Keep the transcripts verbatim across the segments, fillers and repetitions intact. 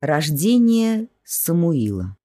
Рождение Самуила.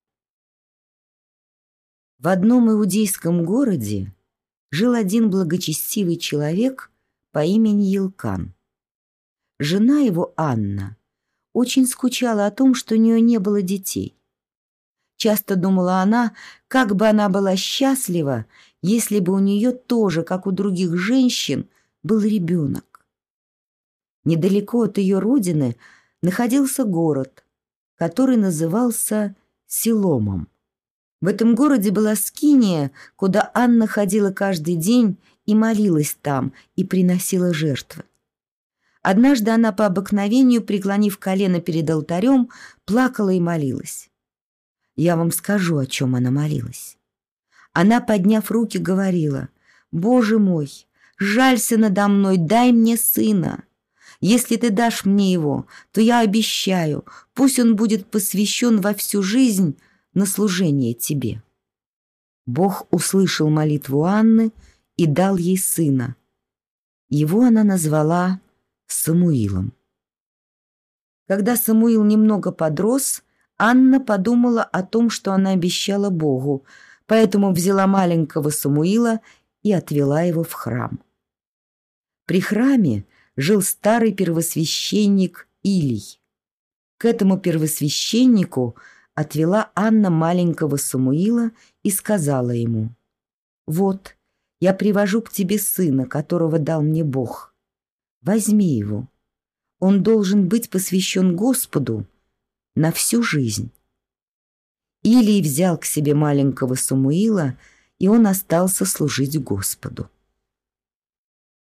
В одном иудейском городе жил один благочестивый человек по имени Елкан. Жена его, Анна, очень скучала о том, что у нее не было детей. Часто думала она, как бы она была счастлива, если бы у нее тоже, как у других женщин, был ребенок. Недалеко от ее родины находился город, который назывался Силомом. В этом городе была скиния, куда Анна ходила каждый день и молилась там, и приносила жертвы. Однажды она по обыкновению, преклонив колено перед алтарем, плакала и молилась. Я вам скажу, о чем она молилась. Она, подняв руки, говорила: «Боже мой, жалься надо мной, дай мне сына. Если ты дашь мне его, то я обещаю, пусть он будет посвящен во всю жизнь на служение тебе». Бог услышал молитву Анны и дал ей сына. Его она назвала Самуилом. Когда Самуил немного подрос, Анна подумала о том, что она обещала Богу, поэтому взяла маленького Самуила и отвела его в храм. При храме жил старый первосвященник Илий. К этому первосвященнику отвела Анна маленького Самуила и сказала ему: «Вот, я привожу к тебе сына, которого дал мне Бог. Возьми его. Он должен быть посвящен Господу на всю жизнь». Илий взял к себе маленького Самуила, и он остался служить Господу.